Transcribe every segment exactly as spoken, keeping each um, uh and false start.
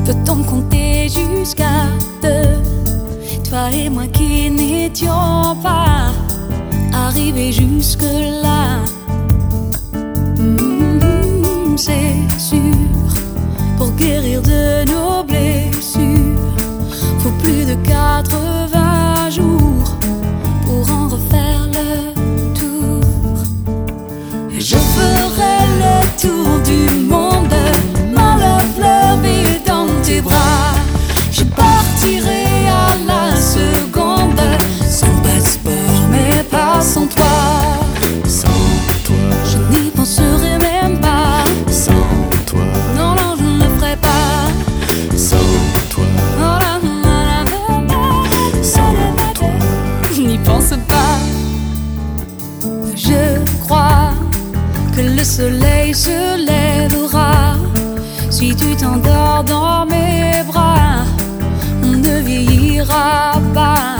Peut-on compter jusqu'à deux? Toi et moi qui n'étions pas arrivés jusque-là. Mmh, c'est sûr, pour guérir de nos blessures, faut plus de quatre-vingts jours pour en refaire le tour. Je ferai le tour du monde, ma love levée dans tes bras. Je partirai à la seconde, sans passeport mais pas sans toi. Sans toi, Je n'y penserai même pas. sans toi, Non, non, je ne le ferai pas. sans toi, Oh là là là là, sans toi. je n'y pense pas. Je crois que le soleil se lèvera si tu t'endors dans mes bras. On ne vieillira pas.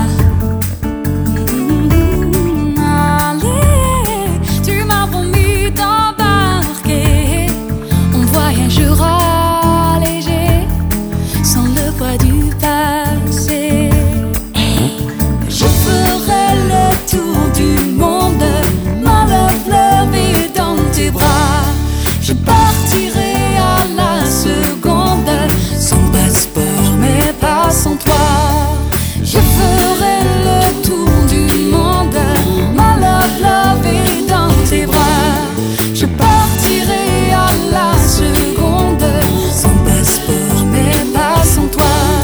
Mmh, allez, tu m'as promis d'embarquer. On voyagera léger, sans le poids du passé. Je ferai le tour du monde, ma love levée dans tes bras. Je partirai à la seconde, sans passeport mais pas sans toi. Je ferai le tour du monde, ma love levée dans tes bras. Je partirai à la seconde, sans passeport mais pas sans toi.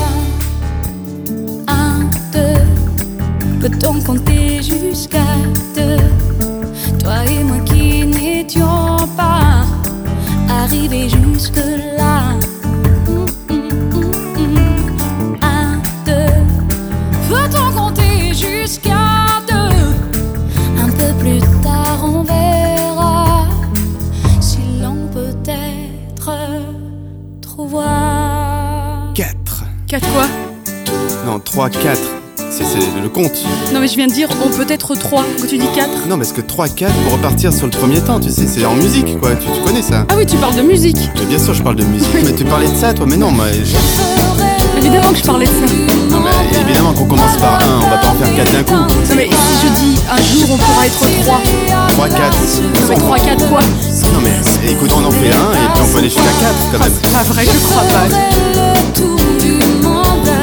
Un, deux, peut-on compter jusqu'à deux? Toi et moi qui n'étions pas arrivés jusque-là. Hum, hum, hum, hum. Un, deux, peut-on compter jusqu'à deux? Un peu plus tard on verra si l'on peut être trop voir. quatre. Quatre quoi? Non, trois, quatre. C'est c'est le compte. Non mais je viens de dire on peut être trois, que tu dis quatre. Non, parce que trois, quatre pour repartir sur le premier temps, tu sais, c'est en musique, quoi. Tu, tu connais ça? Ah oui, tu parles de musique. Mais bien sûr, je parle de musique. Mais tu parlais de ça, toi? Mais non, moi. je- Évidemment que je parlais de ça. Non, mais évidemment qu'on commence par un, on va pas en faire quatre d'un coup. Non mais si je dis un jour on pourra être trois. trois, quatre. Non mais trois, quatre quoi? Non, mais écoute, on en fait un et puis on peut aller jusqu'à quatre quand même. C'est pas vrai, je crois pas. Le tour du monde,